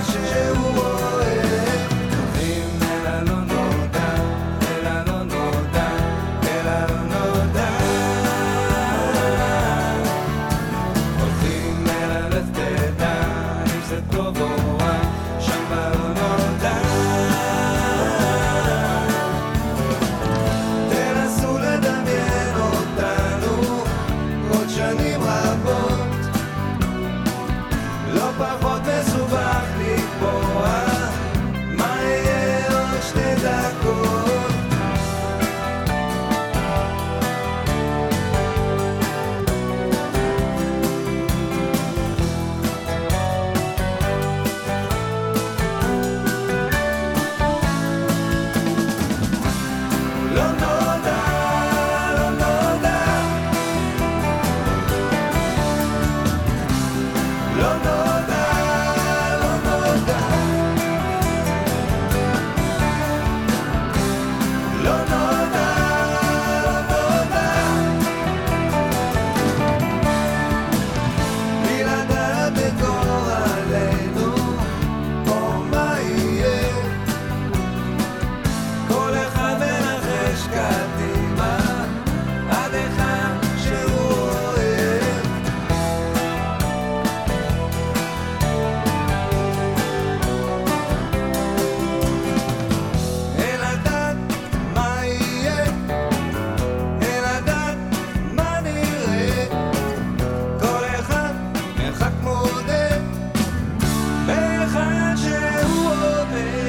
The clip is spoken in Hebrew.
שהוא אוהב. הולכים אל הלא נודע, אל הלא נודע, אל הלא נודע. הולכים אל הלך תדע, אם זה טוב או רע, שם בלא נודע. תנסו לדמיין אותנו עוד שנים רבות, לא פחות מסובך לקבוע מה יהיה עוד 2 דקות. לא נודע, לא נודע, לא נודע, לא נודע, לא נודע, לא נודע. בלי לדעת את גורלנו או מה יהיה, כל אחד מנחש קדימה עד היכן שהוא אוהב. אין לדעת מה יהיה, אין לדעת מה נראה, כל אחד מרחק מודד מהיכן שהוא אוהב.